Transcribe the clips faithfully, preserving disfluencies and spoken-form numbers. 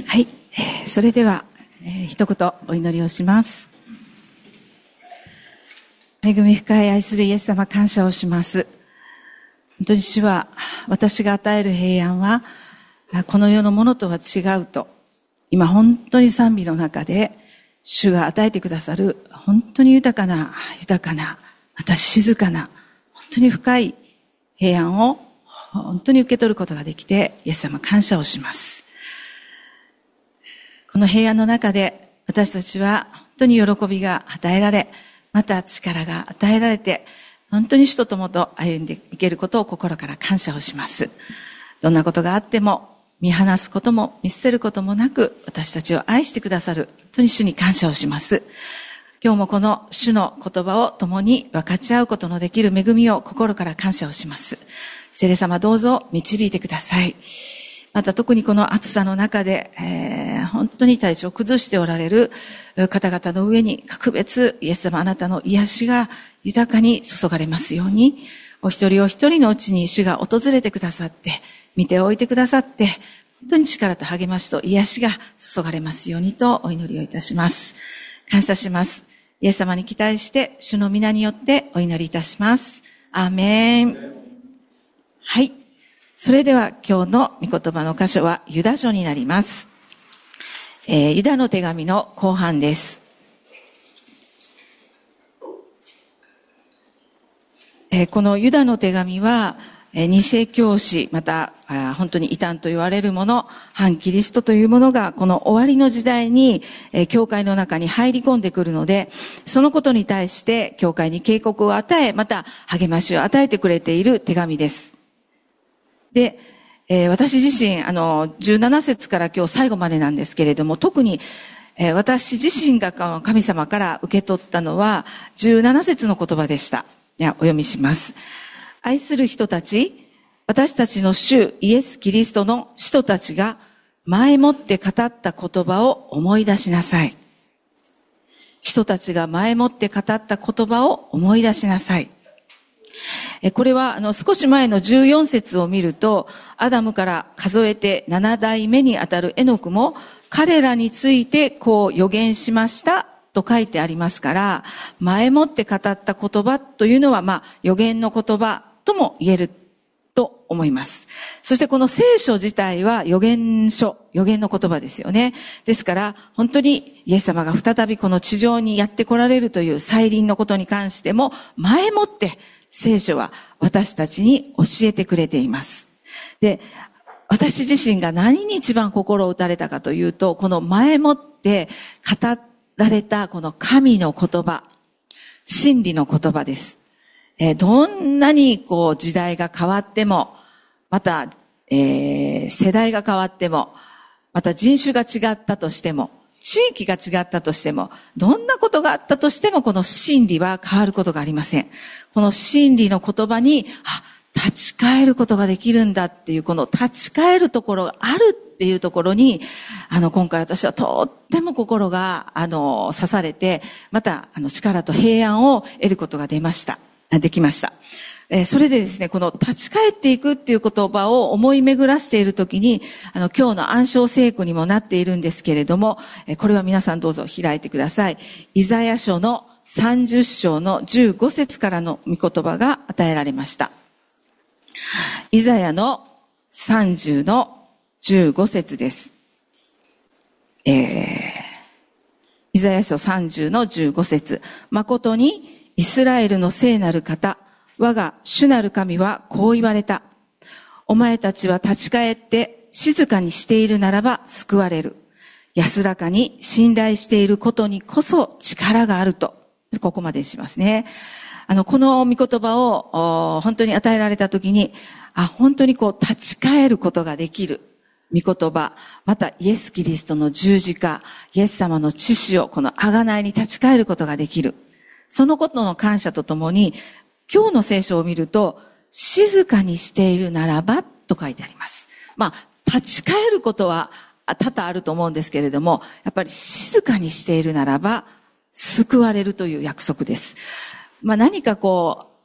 はい、えー、それでは、えー、一言お祈りをします。恵み深い愛するイエス様、感謝をします。本当に主は、私が与える平安はこの世のものとは違うと、今本当に賛美の中で主が与えてくださる本当に豊かな豊かなまた静かな本当に深い平安を本当に受け取ることができて、イエス様感謝をします。この平安の中で私たちは本当に喜びが与えられ、また力が与えられて、本当に主と共と歩んでいけることを心から感謝をします。どんなことがあっても見放すことも見捨てることもなく、私たちを愛してくださる本当に主に感謝をします。今日もこの主の言葉を共に分かち合うことのできる恵みを心から感謝をします。聖霊様、どうぞ導いてください。また特にこの暑さの中で、えー、本当に体調を崩しておられる方々の上に格別イエス様、あなたの癒しが豊かに注がれますように、お一人お一人のうちに主が訪れてくださって、見ておいてくださって、本当に力と励ましと癒しが注がれますようにとお祈りをいたします。感謝します。イエス様に期待して主の皆によってお祈りいたします。アーメン。はい。それでは今日の御言葉の箇所はユダ書になります。えー、ユダの手紙の後半です。えー、このユダの手紙は、えー、偽教師、また本当に異端と言われるもの、反キリストというものがこの終わりの時代に、えー、教会の中に入り込んでくるので、そのことに対して教会に警告を与え、また励ましを与えてくれている手紙です。で、えー、私自身、あの、じゅうなな節から今日最後までなんですけれども、特に、えー、私自身が神様から受け取ったのは、じゅうなな節の言葉でした。いや、お読みします。愛する人たち、私たちの主イエス・キリストの使徒たちが前もって語った言葉を思い出しなさい。使徒たちが前もって語った言葉を思い出しなさい。これはあの少し前のじゅうよん節を見ると、アダムから数えてなな代目にあたるエノクも彼らについてこう予言しましたと書いてありますから、前もって語った言葉というのはまあ予言の言葉とも言えると思います。そしてこの聖書自体は予言書、予言の言葉ですよね。ですから本当にイエス様が再びこの地上にやって来られるという再臨のことに関しても前もって聖書は私たちに教えてくれています。で、私自身が何に一番心を打たれたかというと、この前もって語られたこの神の言葉、真理の言葉です。えー、どんなにこう時代が変わっても、また、えー、世代が変わっても、また人種が違ったとしても、地域が違ったとしても、どんなことがあったとしても、この真理は変わることがありません。この真理の言葉に、あ、立ち返ることができるんだっていう、この立ち返るところがあるっていうところに、あの、今回私はとっても心が、あの、刺されて、また、あの、力と平安を得ることが出ました。できました。えー、それでですね、この立ち返っていくっていう言葉を思い巡らしているときに、あの、今日の暗唱聖句にもなっているんですけれども、えー、これは皆さんどうぞ開いてください。イザヤ書のさんじゅっ章のじゅうご節からの御言葉が与えられました。イザヤのさんじゅうのじゅうご節です。えー、イザヤ書さんじゅうのじゅうご節。誠にイスラエルの聖なる方、我が主なる神はこう言われた。お前たちは立ち返って静かにしているならば救われる。安らかに信頼していることにこそ力があると。ここまでしますね。あの、この御言葉を本当に与えられたときに、あ、本当にこう立ち返ることができる御言葉、またイエス・キリストの十字架、イエス様の血潮をこの贖いに立ち返ることができる。そのことの感謝とともに、今日の聖書を見ると、静かにしているならばと書いてあります。まあ、立ち返ることは多々あると思うんですけれども、やっぱり静かにしているならば、救われるという約束です。まあ何かこう、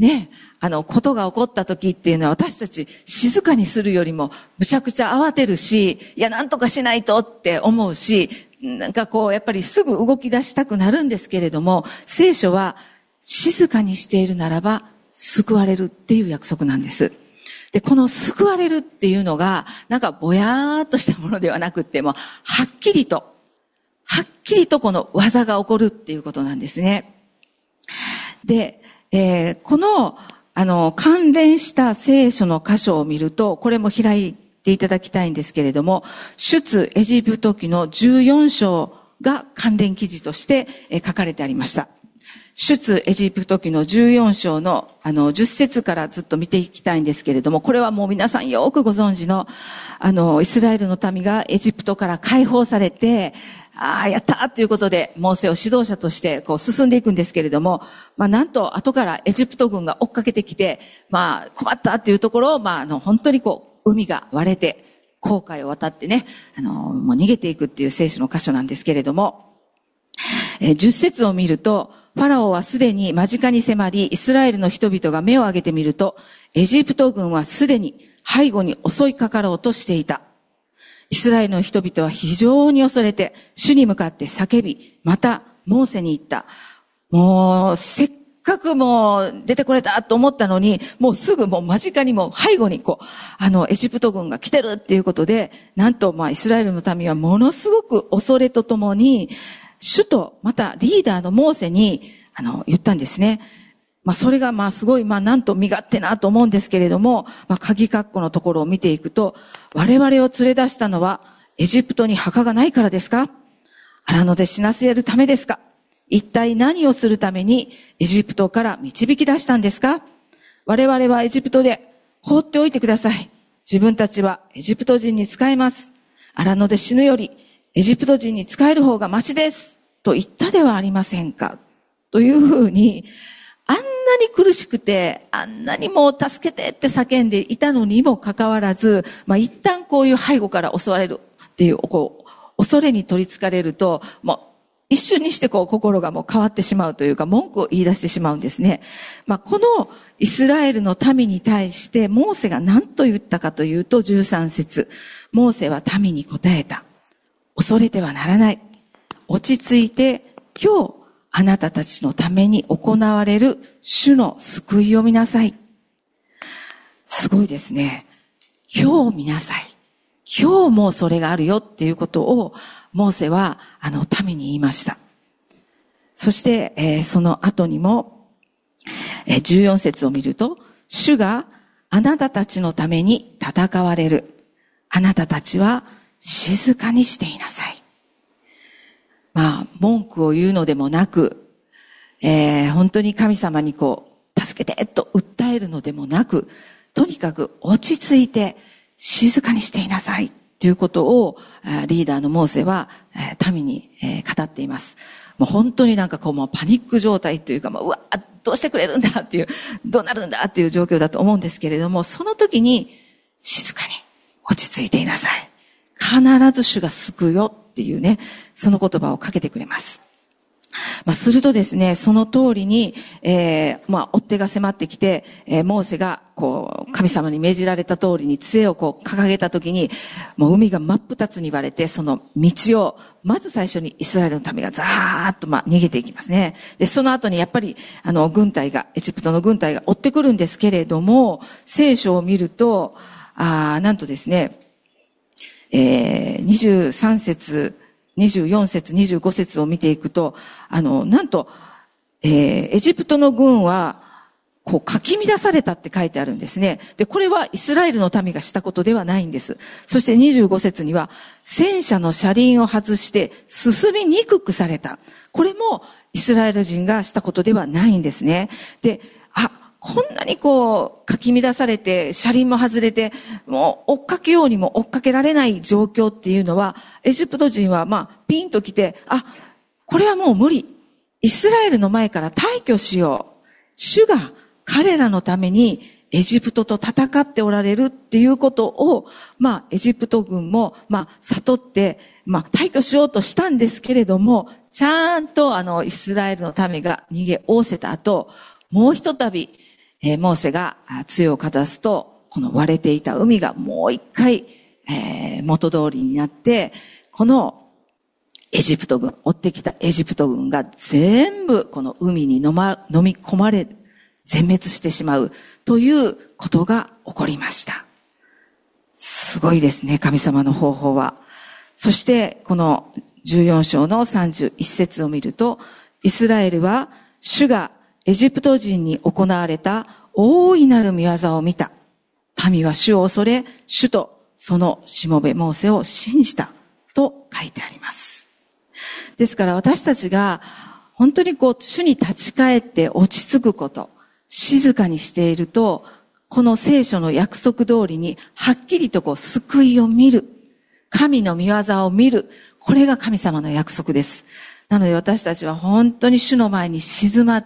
ね、あの、ことが起こった時っていうのは私たち静かにするよりもむちゃくちゃ慌てるし、いや、なんとかしないとって思うし、なんかこう、やっぱりすぐ動き出したくなるんですけれども、聖書は静かにしているならば救われるっていう約束なんです。で、この救われるっていうのが、なんかぼやーっとしたものではなくっても、はっきりと、はっきりとこの技が起こるっていうことなんですね。で、えー、この、あの、関連した聖書の箇所を見ると、これも開いていただきたいんですけれども、出エジプト記のじゅうよん章が関連記事として書かれてありました。出エジプト記のじゅうよん章のあのじゅっ節からずっと見ていきたいんですけれども、これはもう皆さんよくご存知の、あの、イスラエルの民がエジプトから解放されて、ああ、やったーということで、モーセを指導者としてこう進んでいくんですけれども、まあなんと後からエジプト軍が追っかけてきて、まあ困ったっていうところを、まああの本当にこう、海が割れて、航海を渡ってね、あの、もう逃げていくっていう聖書の箇所なんですけれども、えー、じゅっ節を見ると、ファラオはすでに間近に迫り、イスラエルの人々が目を上げてみると、エジプト軍はすでに背後に襲いかかろうとしていた。イスラエルの人々は非常に恐れて、主に向かって叫び、また、モーセに言った。もう、せっかくもう出てこれたと思ったのに、もうすぐもう間近にもう背後にこう、あの、エジプト軍が来てるっていうことで、なんとまあ、イスラエルの民はものすごく恐れとともに、主と、またリーダーのモーセに、あの、言ったんですね。まあ、それがまあ、すごい、まあ、なんと身勝手なと思うんですけれども、まあ、鍵括弧のところを見ていくと、我々を連れ出したのは、エジプトに墓がないからですか？荒野で死なせるためですか？一体何をするためにエジプトから導き出したんですか？我々はエジプトで放っておいてください。自分たちはエジプト人に仕えます。荒野で死ぬよりエジプト人に仕える方がマシです。と言ったではありませんか。というふうに、あんなに苦しくて、あんなにもう助けてって叫んでいたのにもかかわらず、まあ一旦こういう背後から襲われるっていう、こう、恐れに取り憑かれると、もう一瞬にしてこう心がもう変わってしまうというか、文句を言い出してしまうんですね。まあこのイスラエルの民に対してモーセが何と言ったかというと、じゅうさん節。モーセは民に答えた。恐れてはならない。落ち着いて今日、あなたたちのために行われる主の救いを見なさい。すごいですね。今日見なさい。今日もそれがあるよっていうことを、モーセは、あの、民に言いました。そして、えー、その後にも、えー、じゅうよん節を見ると、主があなたたちのために戦われる。あなたたちは静かにしていなさい。まあ、文句を言うのでもなく、えー、本当に神様にこう、助けてと訴えるのでもなく、とにかく落ち着いて静かにしていなさいということを、リーダーのモーセは民に語っています。もう本当になんかこう、もうパニック状態というか、もう、うわ、どうしてくれるんだっていう、どうなるんだっていう状況だと思うんですけれども、その時に静かに落ち着いていなさい。必ず主が救うよっていうね、その言葉をかけてくれます。まあ、するとですね、その通りに、えー、まあ、追っ手が迫ってきて、えー、モーセが、こう、神様に命じられた通りに杖をこう、掲げたときに、もう海が真っ二つに割れて、その道を、まず最初にイスラエルの民がザーッと、まあ、逃げていきますね。で、その後にやっぱり、あの、軍隊が、エジプトの軍隊が追ってくるんですけれども、聖書を見ると、あなんとですね、えー、にじゅうさん節、にじゅうよん節、にじゅうご節を見ていくと、あの、なんと、えー、エジプトの軍は、こう、かき乱されたって書いてあるんですね。で、これはイスラエルの民がしたことではないんです。そしてにじゅうご節には、戦車の車輪を外して進みにくくされた。これもイスラエル人がしたことではないんですね。で、あ、こんなにこう、かき乱されて、車輪も外れて、もう追っかけようにも追っかけられない状況っていうのは、エジプト人はまあ、ピンと来て、あ、これはもう無理。イスラエルの前から退去しよう。主が彼らのためにエジプトと戦っておられるっていうことを、まあ、エジプト軍も、まあ、悟って、まあ、退去しようとしたんですけれども、ちゃんとあの、イスラエルの民が逃げ仰せた後、もうひとたび、 えー、モーセが杖をかざすと、この割れていた海がもう一回、えー、元通りになって、このエジプト軍、追ってきたエジプト軍が全部この海に飲ま、飲み込まれ、全滅してしまうということが起こりました。すごいですね、神様の方法は。そして、このじゅうよん章のさんじゅういち節を見ると、イスラエルは主がエジプト人に行われた大いなる御業を見た。民は主を恐れ、主とそのしもべモーセを信じたと書いてあります。ですから私たちが本当にこう主に立ち返って落ち着くこと、静かにしていると、この聖書の約束通りにはっきりとこう救いを見る。神の御業を見る。これが神様の約束です。なので私たちは本当に主の前に静まって、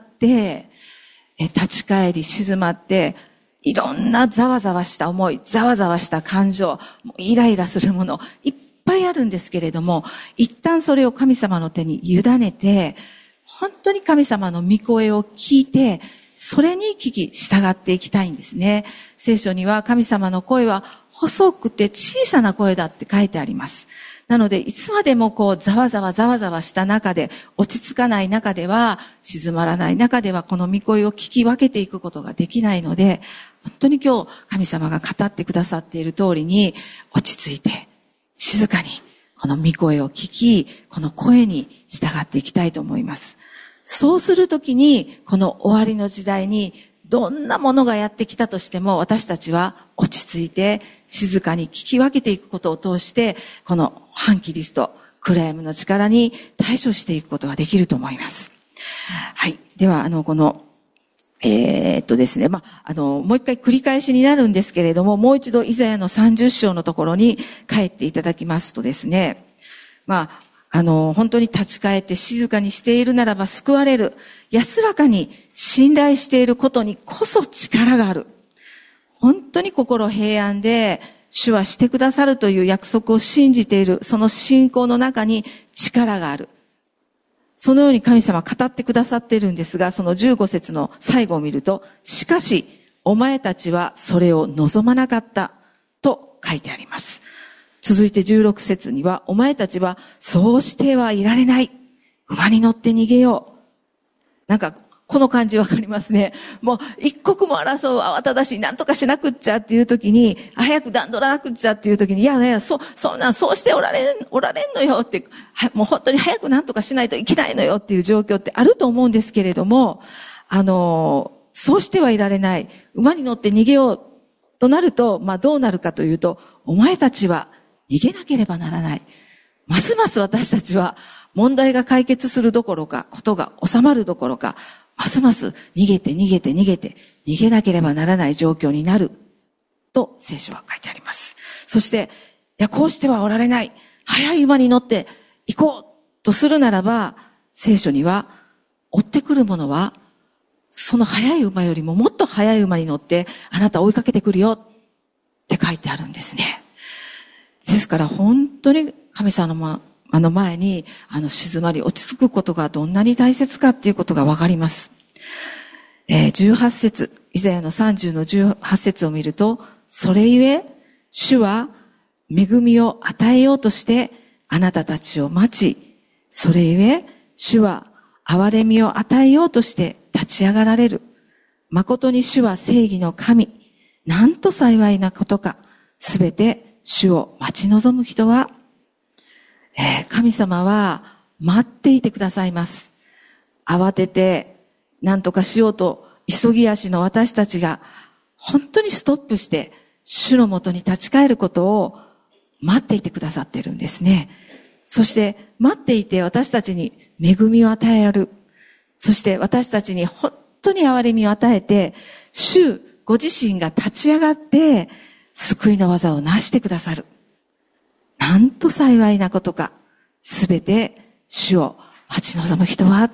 立ち返り静まって、いろんなざわざわした思い、ざわざわした感情、イライラするもの、いっぱいあるんですけれども、一旦それを神様の手に委ねて、本当に神様の御声を聞いて、それに聞き従っていきたいんですね。聖書には神様の声は細くて小さな声だって書いてあります。なので、いつまでもこう、ざわざわざわざわした中で、落ち着かない中では、静まらない中では、この御声を聞き分けていくことができないので、本当に今日、神様が語ってくださっている通りに、落ち着いて、静かに、この御声を聞き、この声に従っていきたいと思います。そうするときに、この終わりの時代に、どんなものがやってきたとしても、私たちは落ち着いて、静かに聞き分けていくことを通して、この反キリスト、暗闇の力に対処していくことができると思います。はい。では、あの、この、えー、っとですね、まあ、あの、もう一回繰り返しになるんですけれども、もう一度イザヤのさんじゅっ章のところに帰っていただきますとですね、まあ、あの、本当に立ち返って静かにしているならば救われる。安らかに信頼していることにこそ力がある。本当に心平安で主はしてくださるという約束を信じている。その信仰の中に力がある。そのように神様は語ってくださっているんですが、そのじゅうご節の最後を見ると、しかしお前たちはそれを望まなかったと書いてあります。続いてじゅうろく節には、お前たちはそうしてはいられない。馬に乗って逃げよう。なんか、この感じわかりますね。もう、一刻も争う慌ただしい、なんとかしなくっちゃっていう時に、早く段取らなくっちゃっていう時に、いやね、そう、そんなん、そうしておられん、おられんのよって、もう本当に早くなんとかしないといけないのよっていう状況ってあると思うんですけれども、あの、そうしてはいられない。馬に乗って逃げようとなると、まあどうなるかというと、お前たちは、逃げなければならない。ますます私たちは問題が解決するどころか、ことが収まるどころか、ますます逃げて逃げて逃げて逃げなければならない状況になると聖書は書いてあります。そして、いや、こうしてはおられない。早い馬に乗って行こうとするならば、聖書には追ってくるものは、その早い馬よりももっと早い馬に乗ってあなたを追いかけてくるよって書いてあるんですね。ですから本当に神様の前にあの静まり落ち着くことがどんなに大切かっていうことがわかります。えー、じゅうはち節、イザヤのさんじゅうのじゅうはち節を見ると、それゆえ主は恵みを与えようとしてあなたたちを待ち、それゆえ主は憐れみを与えようとして立ち上がられる。誠に主は正義の神。なんと幸いなことか。すべて主を待ち望む人は、えー、神様は待っていてくださいます。慌てて何とかしようと急ぎ足の私たちが本当にストップして主のもとに立ち返ることを待っていてくださっているんですね。そして待っていて私たちに恵みを与える。そして私たちに本当に憐れみを与えて、主ご自身が立ち上がって救いの技を成してくださる。なんと幸いなことか。すべて主を待ち望む人は、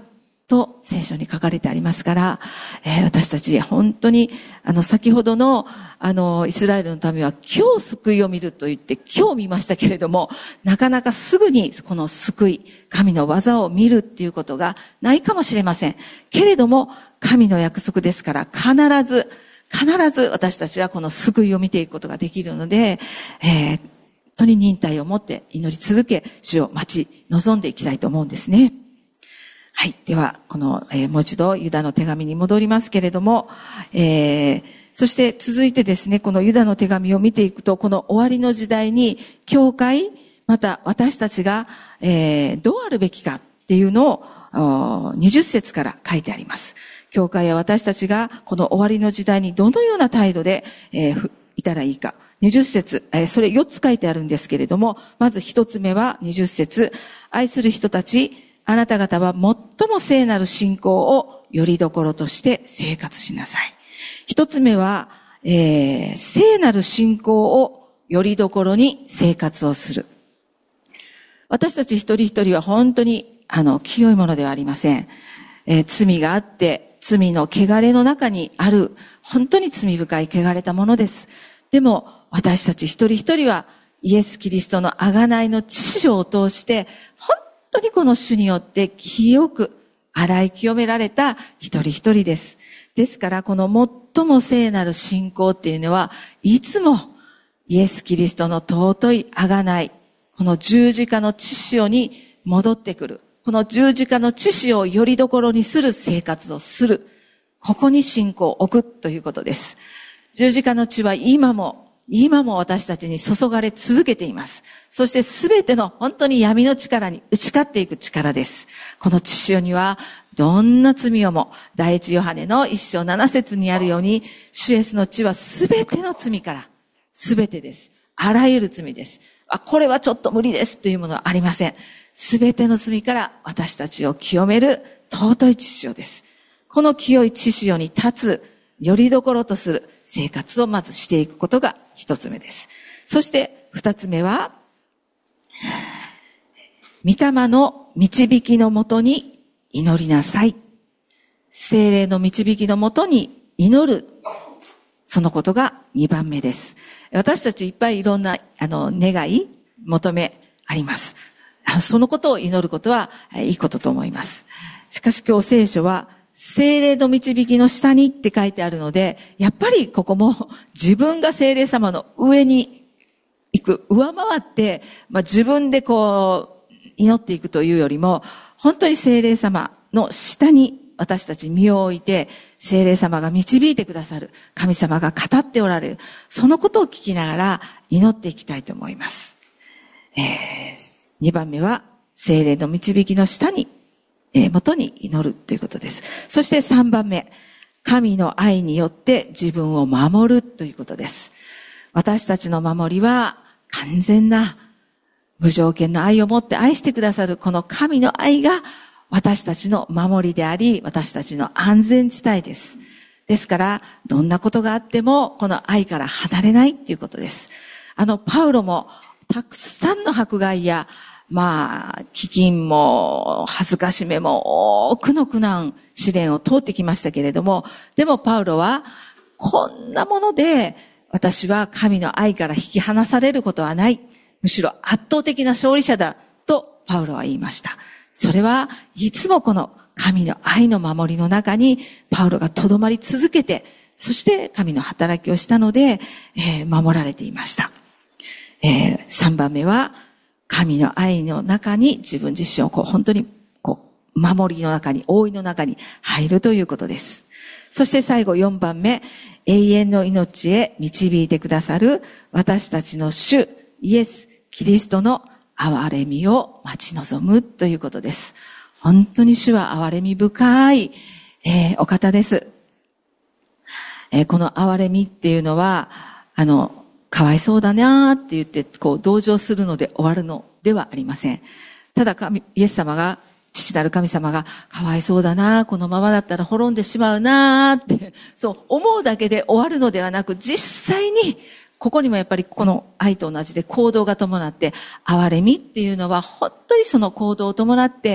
と聖書に書かれてありますから、えー、私たち本当にあの先ほどのあのイスラエルの民は今日救いを見ると言って今日見ましたけれども、なかなかすぐにこの救い、神の技を見るっていうことがないかもしれません。けれども神の約束ですから、必ず必ず私たちはこの救いを見ていくことができるので、えー、本当に忍耐を持って祈り続け、主を待ち望んでいきたいと思うんですね。はい。では、この、えー、もう一度ユダの手紙に戻りますけれども、えー、そして続いてですね、このユダの手紙を見ていくと、この終わりの時代に、教会、また私たちが、えー、どうあるべきかっていうのを、にじゅっ節から書いてあります。教会や私たちが、この終わりの時代にどのような態度で、えー、いたらいいか。にじゅっ節、えー、それよっつ書いてあるんですけれども、まずひとつめはにじゅっ節、愛する人たち、あなた方は最も聖なる信仰をよりどころとして生活しなさい。一つ目は、えー、聖なる信仰をよりどころに生活をする。私たち一人一人は本当に、あの、清いものではありません。えー、罪があって、罪の汚れの中にある、本当に罪深い汚れたものです。でも、私たち一人一人は、イエス・キリストの贖いの知識を通して、本当にこの主によって清く洗い清められた一人一人です。ですから、この最も聖なる信仰っていうのは、いつもイエス・キリストの尊い贖い、この十字架の血潮に戻ってくる。この十字架の血潮をよりどころにする生活をする。ここに信仰を置くということです。十字架の血は今も、今も私たちに注がれ続けています。そしてすべての本当に闇の力に打ち勝っていく力です。この血潮にはどんな罪をも、第一ヨハネの一章七節にあるように、主イエスの血はすべての罪から、すべてです。あらゆる罪です。あ、これはちょっと無理ですというものはありません。すべての罪から私たちを清める尊い血潮です。この清い血潮に立つ、よりどころとする生活をまずしていくことが一つ目です。そして二つ目は、御霊の導きのもとに祈りなさい。聖霊の導きのもとに祈る。そのことが二番目です。私たちいっぱいいろんな、あの、願い、求めあります。そのことを祈ることはいいことと思います。しかし今日聖書は、聖霊の導きの下にって書いてあるので、やっぱりここも自分が聖霊様の上に行く、上回って、まあ、自分でこう、祈っていくというよりも、本当に聖霊様の下に私たち身を置いて、聖霊様が導いてくださる、神様が語っておられる、そのことを聞きながら祈っていきたいと思います。えー、にばんめは、聖霊の導きの下に、えー、元に祈るということです。そしてさんばんめ、神の愛によって自分を守るということです。私たちの守りは完全な無条件の愛を持って愛してくださるこの神の愛が私たちの守りであり、私たちの安全地帯です。ですから、どんなことがあってもこの愛から離れないっていうことです。あの、パウロもたくさんの迫害やまあ、飢饉も恥ずかしめも多くの苦難、試練を通ってきましたけれども、でもパウロは、こんなもので私は神の愛から引き離されることはない。むしろ圧倒的な勝利者だとパウロは言いました。それはいつもこの神の愛の守りの中にパウロがとどまり続けて、そして神の働きをしたので、えー、守られていました。えー、さんばんめは、神の愛の中に自分自身をこう本当にこう守りの中に、覆いの中に入るということです。そして最後よんばんめ、永遠の命へ導いてくださる私たちの主イエス・キリストの憐れみを待ち望むということです。本当に主は憐れみ深い、えー、お方です。えー、この憐れみっていうのは、あの、かわいそうだなーって言って、こう、同情するので終わるのではありません。ただ神、イエス様が、父なる神様が、かわいそうだなー、このままだったら滅んでしまうなーって、そう思うだけで終わるのではなく、実際に、ここにもやっぱりこの愛と同じで行動が伴って、憐れみっていうのは本当にその行動を伴って、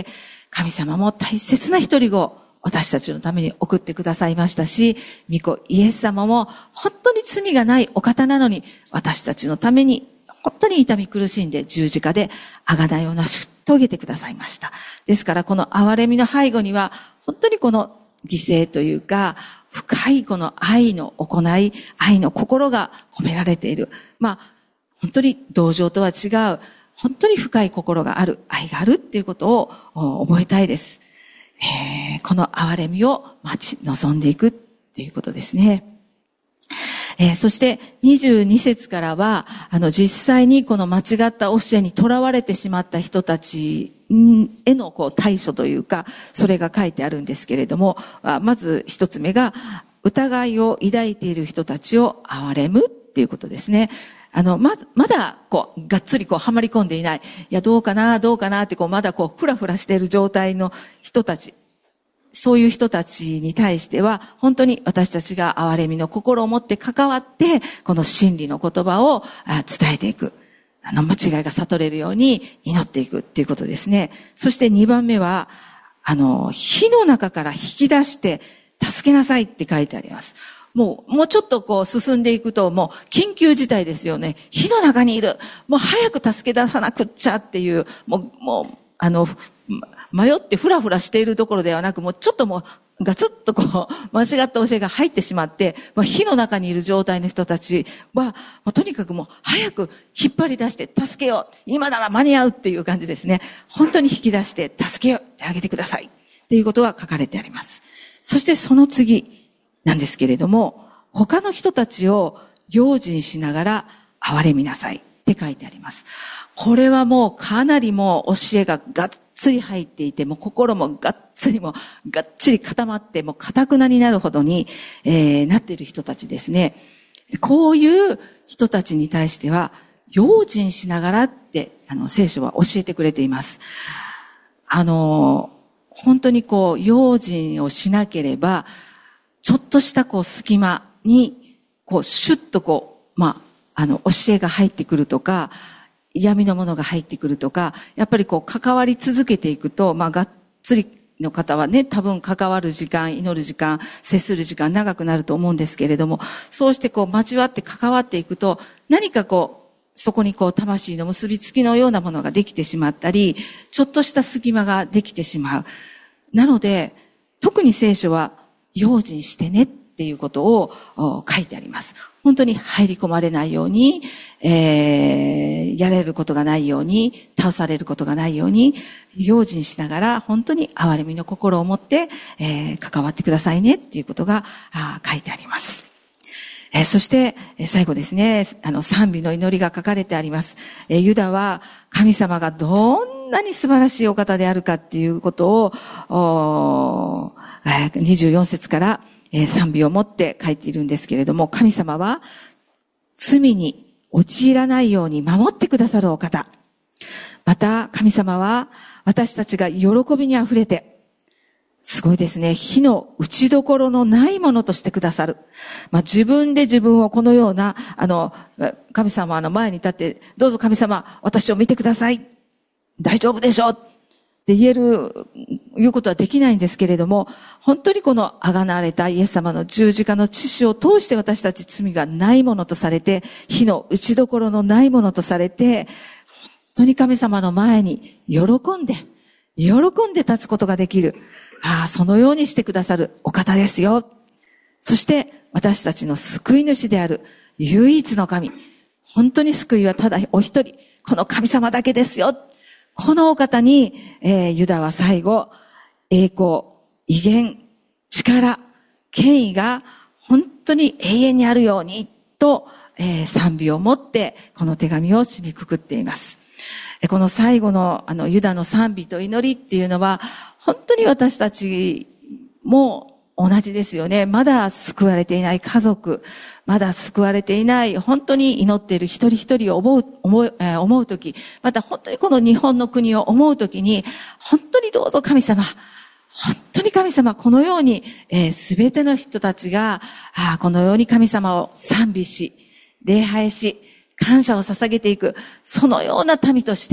神様も大切な一人子を私たちのために送ってくださいましたし、御子イエス様も本当に罪がないお方なのに、私たちのために本当に痛み苦しんで十字架で贖いを成し遂げてくださいました。ですからこの憐れみの背後には、本当にこの犠牲というか、深いこの愛の行い、愛の心が込められている。まあ、本当に同情とは違う、本当に深い心がある、愛があるっていうことを覚えたいです。えー、この憐れみを待ち望んでいくっていうことですね。えー、そしてにじゅうに節からは、あの実際にこの間違った教えにとらわれてしまった人たちへのこう対処というか、それが書いてあるんですけれども、まず一つ目が、疑いを抱いている人たちを憐れむっていうことですね。あの、ま、まだ、こう、がっつりこう、はまり込んでいない。いや、どうかな、どうかなって、こう、まだこう、ふらふらしている状態の人たち。そういう人たちに対しては、本当に私たちが憐れみの心を持って関わって、この真理の言葉を伝えていく。あの、間違いが悟れるように祈っていくっていうことですね。そしてにばんめは、あの、火の中から引き出して、助けなさいって書いてあります。もう、もうちょっとこう進んでいくと、もう緊急事態ですよね。火の中にいる。もう早く助け出さなくっちゃっていう、もう、もう、あの、迷ってフラフラしているところではなく、もうちょっともうガツッとこう、間違った教えが入ってしまって、まあ、火の中にいる状態の人たちは、もうとにかくもう早く引っ張り出して助けよう。今なら間に合うっていう感じですね。本当に引き出して助けよう。あげてください。っていうことが書かれてあります。そしてその次なんですけれども、他の人たちを用心しながら憐れみなさいって書いてあります。これはもうかなりもう教えががっつり入っていて、もう心もがっつりもがっちり固まって、もう堅くなになるほどに、えー、なっている人たちですね。こういう人たちに対しては、用心しながらって、あの、聖書は教えてくれています。あの、本当にこう、用心をしなければ、ちょっとしたこう、隙間に、こう、シュッとこう、まあ、あの、教えが入ってくるとか、闇のものが入ってくるとか、やっぱりこう、関わり続けていくと、まあ、がっつりの方はね、多分関わる時間、祈る時間、接する時間長くなると思うんですけれども、そうしてこう、交わって関わっていくと、何かこう、そこにこう、魂の結びつきのようなものができてしまったり、ちょっとした隙間ができてしまう。なので、特に聖書は、用心してねっていうことを書いてあります。本当に入り込まれないように、えー、やれることがないように、倒されることがないように、用心しながら本当に憐れみの心を持って、えー、関わってくださいねっていうことが書いてあります。えー、そして、最後ですね、あの、賛美の祈りが書かれてあります。えー、ユダは神様がどんなに素晴らしいお方であるかっていうことを、にじゅうよん節から賛美を持って書いているんですけれども、神様は罪に陥らないように守ってくださるお方。また神様は私たちが喜びにあふれて、すごいですね。火の打ちどころのないものとしてくださる。まあ、自分で自分をこのような、あの、神様の前に立って、どうぞ神様、私を見てください。大丈夫でしょうって言える、言うことはできないんですけれども、本当にこのあがなわれたイエス様の十字架の血潮を通して私たち罪がないものとされて、火の打ちどころのないものとされて、本当に神様の前に喜んで、喜んで立つことができる。ああ、そのようにしてくださるお方ですよ。そして私たちの救い主である唯一の神。本当に救いはただお一人、この神様だけですよ。このお方に、えー、ユダは最後、栄光、威厳、力、権威が本当に永遠にあるようにと、えー、賛美を持ってこの手紙を締めくくっています。この最後のあのユダの賛美と祈りっていうのは本当に私たちも同じですよね。まだ救われていない家族、まだ救われていない、本当に祈っている一人一人を思う、思う、えー、思うとき、また本当にこの日本の国を思うときに、本当にどうぞ神様、本当に神様、このように、えー、全ての人たちが、あこのように神様を賛美し、礼拝し、感謝を捧げていく、そのような民として、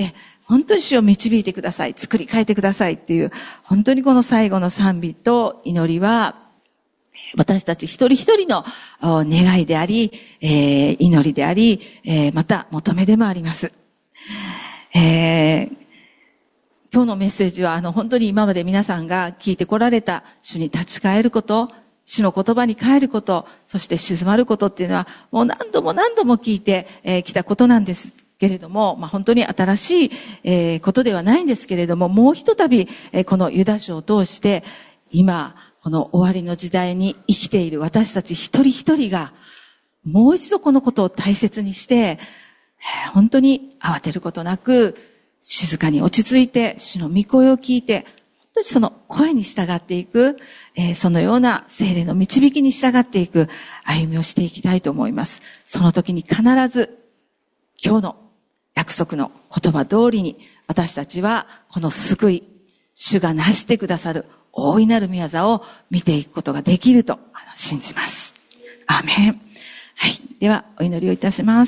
本当に主を導いてください。作り変えてくださいっていう、本当にこの最後の賛美と祈りは、私たち一人一人の願いであり、えー、祈りであり、えー、また求めでもあります。えー、今日のメッセージは、あの、本当に今まで皆さんが聞いてこられた主に立ち返ること、主の言葉に帰ること、そして静まることっていうのは、もう何度も何度も聞いてき、えー、たことなんですけれども、まあ、本当に新しい、えー、ことではないんですけれども、もうひとたび、えー、このユダ書を通して、今、この終わりの時代に生きている私たち一人一人が、もう一度このことを大切にして、本当に慌てることなく、静かに落ち着いて、主の御声を聞いて、本当にその声に従っていく、えー、そのような聖霊の導きに従っていく歩みをしていきたいと思います。その時に必ず、今日の約束の言葉通りに、私たちはこの救い、主がなしてくださる大いなる御業を見ていくことができると信じます。アーメン。はい。では、お祈りをいたします。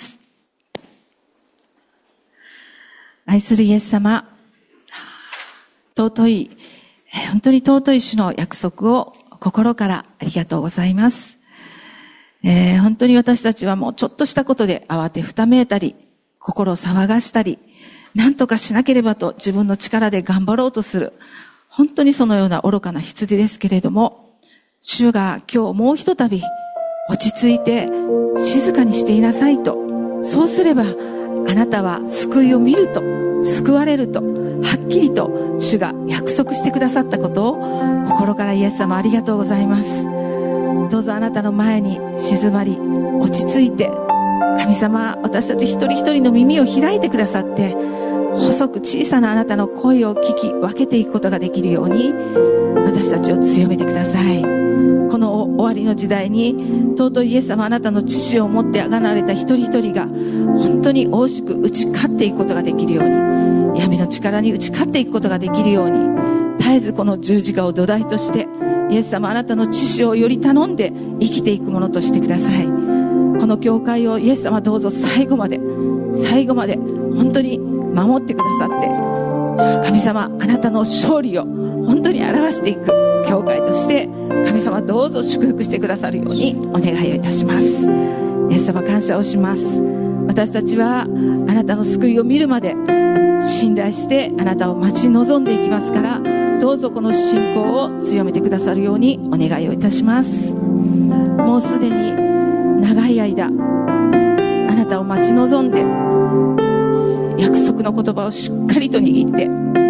愛するイエス様、尊い、本当に尊い主の約束を心からありがとうございます。えー、本当に私たちはもうちょっとしたことで慌てふためいたり、心を騒がしたり、何とかしなければと自分の力で頑張ろうとする。本当にそのような愚かな羊ですけれども、主が今日もうひとたび落ち着いて静かにしていなさいと。そうすればあなたは救いを見ると、救われると、はっきりと主が約束してくださったことを心からイエス様ありがとうございます。どうぞあなたの前に静まり、落ち着いて、神様、私たち一人一人の耳を開いてくださって、細く小さなあなたの声を聞き分けていくことができるように私たちを強めてください。この終わりの時代に尊いイエス様、あなたの知識を持ってあがなわれた一人一人が本当に大しく打ち勝っていくことができるように、闇の力に打ち勝っていくことができるように、絶えずこの十字架を土台としてイエス様、あなたの知識をより頼んで生きていくものとしてください。この教会をイエス様、どうぞ最後まで最後まで本当に守ってくださって、神様、あなたの勝利を本当に表していく教会として神様、どうぞ祝福してくださるようにお願いをいたします。イエス様、感謝をします。私たちはあなたの救いを見るまで信頼してあなたを待ち望んでいきますから、どうぞこの信仰を強めてくださるようにお願いをいたします。もうすでに長い間あなたを待ち望んで約束の言葉をしっかりと握って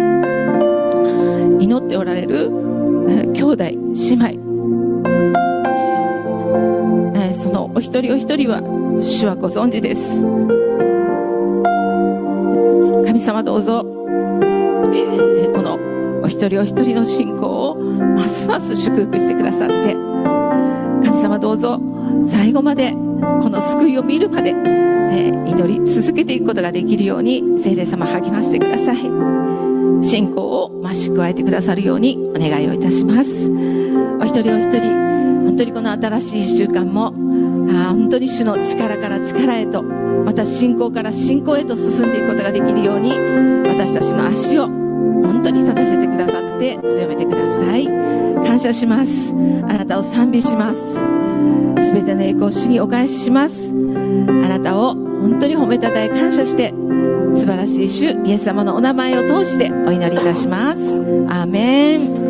祈っておられる兄弟姉妹、そのお一人お一人は主はご存知です。神様、どうぞこのお一人お一人の信仰をますます祝福してくださって、神様、どうぞ最後までこの救いを見るまでえー、祈り続けていくことができるように聖霊様、励ましてください。信仰を増し加えてくださるようにお願いをいたします。お一人お一人、本当にこの新しい一週間もあ本当に主の力から力へと、また信仰から信仰へと進んでいくことができるように、私たちの足を本当に立たせてくださって強めてください。感謝します。あなたを賛美します。すべての栄光を主にお返しします。あなたを本当に褒めたたえ感謝して、素晴らしい主イエス様のお名前を通してお祈りいたします。アーメン。